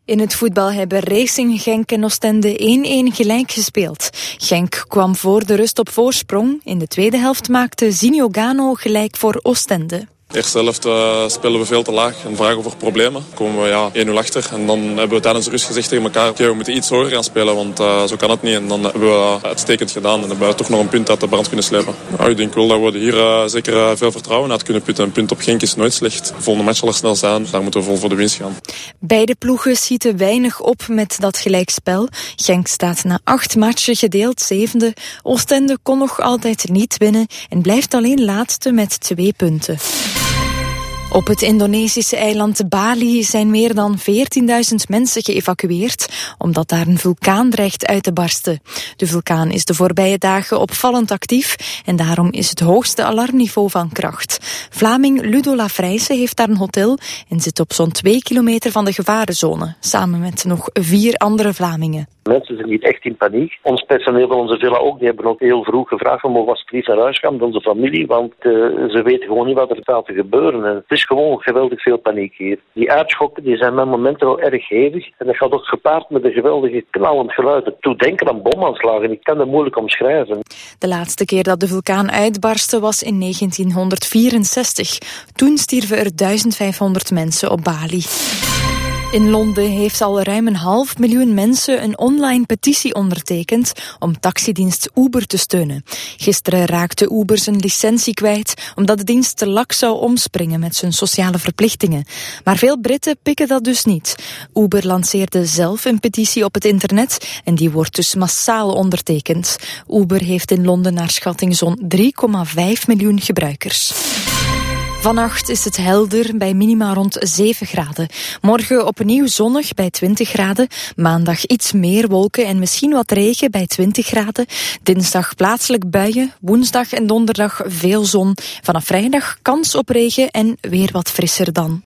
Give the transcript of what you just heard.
In het voetbal hebben Racing Genk en Oostende 1-1 gelijk gespeeld. Genk kwam voor de rust op voorsprong. In de tweede helft maakte Zinho Gano gelijk voor Oostende. De eerste helft spelen we veel te laag en vragen voor problemen. Komen we 1-0 achter en dan hebben we tijdens de rust gezegd tegen elkaar: we moeten iets hoger gaan spelen, want zo kan het niet. En dan hebben we uitstekend gedaan en hebben we toch nog een punt uit de brand kunnen slepen. Ik denk wel dat we hier zeker veel vertrouwen uit kunnen putten. Een punt op Genk is nooit slecht. De volgende match zal er snel zijn, daar moeten we vol voor de winst gaan. Beide ploegen schieten weinig op met dat gelijkspel. Genk staat na 8 matchen gedeeld 7e. Oostende kon nog altijd niet winnen en blijft alleen laatste met 2 punten. Op het Indonesische eiland Bali zijn meer dan 14.000 mensen geëvacueerd, omdat daar een vulkaan dreigt uit te barsten. De vulkaan is de voorbije dagen opvallend actief en daarom is het hoogste alarmniveau van kracht. Vlaming Ludo Lafrijse heeft daar een hotel en zit op zo'n 2 kilometer van de gevarenzone, samen met nog 4 andere Vlamingen. Mensen zijn niet echt in paniek. Ons personeel van onze villa ook, die hebben ook heel vroeg gevraagd om alsjeblieft naar huis gaan met onze familie, want ze weten gewoon niet wat er staat te gebeuren. En het is gewoon geweldig veel paniek hier. Die aardschokken die zijn met momenten wel erg hevig en dat gaat ook gepaard met een geweldige knallend geluid. Het doet denken aan bomaanslagen, ik kan dat moeilijk omschrijven. De laatste keer dat de vulkaan uitbarstte was in 1964. Toen stierven er 1500 mensen op Bali. In Londen heeft al ruim 500.000 mensen een online petitie ondertekend om taxidienst Uber te steunen. Gisteren raakte Uber zijn licentie kwijt omdat de dienst te laks zou omspringen met zijn sociale verplichtingen. Maar veel Britten pikken dat dus niet. Uber lanceerde zelf een petitie op het internet en die wordt dus massaal ondertekend. Uber heeft in Londen naar schatting zo'n 3,5 miljoen gebruikers. Vannacht is het helder bij minima rond 7 graden. Morgen opnieuw zonnig bij 20 graden. Maandag iets meer wolken en misschien wat regen bij 20 graden. Dinsdag plaatselijk buien. Woensdag en donderdag veel zon. Vanaf vrijdag kans op regen en weer wat frisser dan.